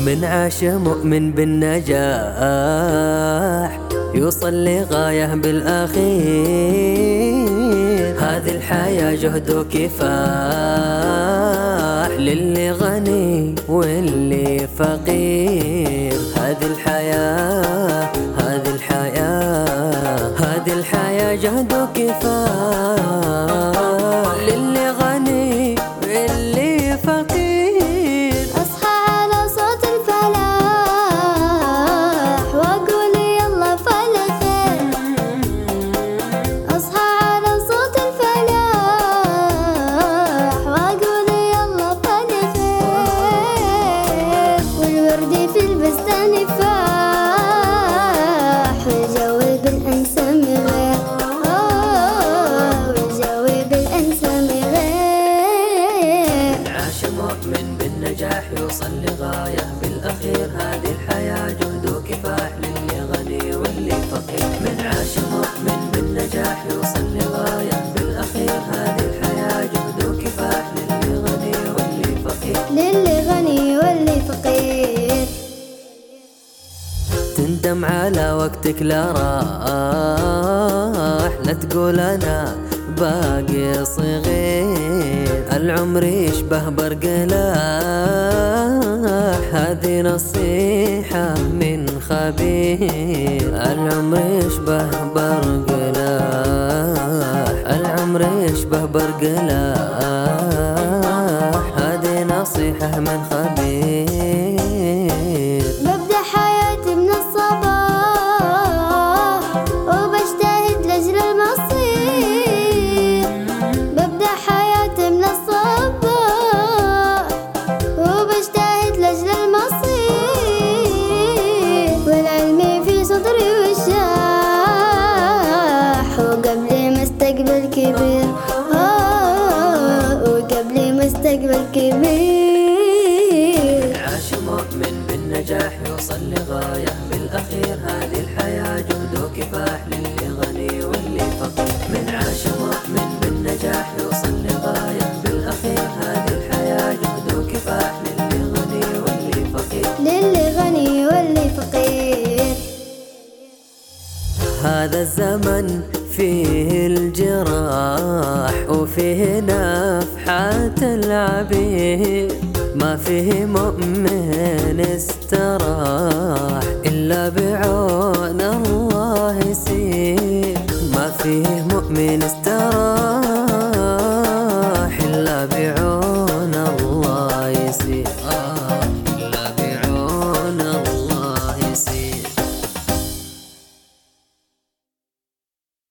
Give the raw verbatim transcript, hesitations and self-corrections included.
من عاش مؤمن بالنجاح يوصل لغاية بالأخير. هذه الحياة جهد وكفاح للي غني واللي فقير. هذه الحياة هذه الحياة هذه الحياة جهد وكفاح للي غني واللي فقير. أصحى على صوت الفلاح وأقول يلا فالخير. أصحى على صوت الفلاح وأقول يلا فالخير. والورد في البستان فاح والجو بالأنسام غير. والجو بالأنسام غير. عاش مؤمن بالنجاح يوصل لغاية بالأخير. هذه الحياة جهد وكفاح للي غني واللي فقير. من عاش مؤمن بالنجاح يوصل لغاية بالأخير. هذه الحياة جهد وكفاح للي غني واللي فقير. للي غني واللي فقير. تندم على وقتك لا راح، لا تقول أنا باقي صغير. العمر يشبه برق لاح، هذه نصيحة من خبير. العمر يشبه برق لاح، العمر يشبه برق لاح، هذه نصيحة من خبير. ببدأ حياتي من الصباح وبجتهد لأجل المصير. ببدأ حياتي من الصباح وبجتهد لأجل المصير. والعلم في صدري وشاح وقبلي مستقبل كبير. آه وقبلي مستقبل كبير. عاش مؤمن بالنجاح يوصل لغاية بالأخير. هذه الحياة جهد وكفاح للي غني واللي فقير. من عاش مؤمن بالنجاح يوصل لغاية بالأخير. هذه الحياة جهد وكفاح للي غني واللي فقير. للي غني واللي فقير. هذا الزمن فيه الجراح وفيه نفحات العبيد. ما فيه مؤمن استراح إلا بعون الله يسير. ما فيه مؤمن استراح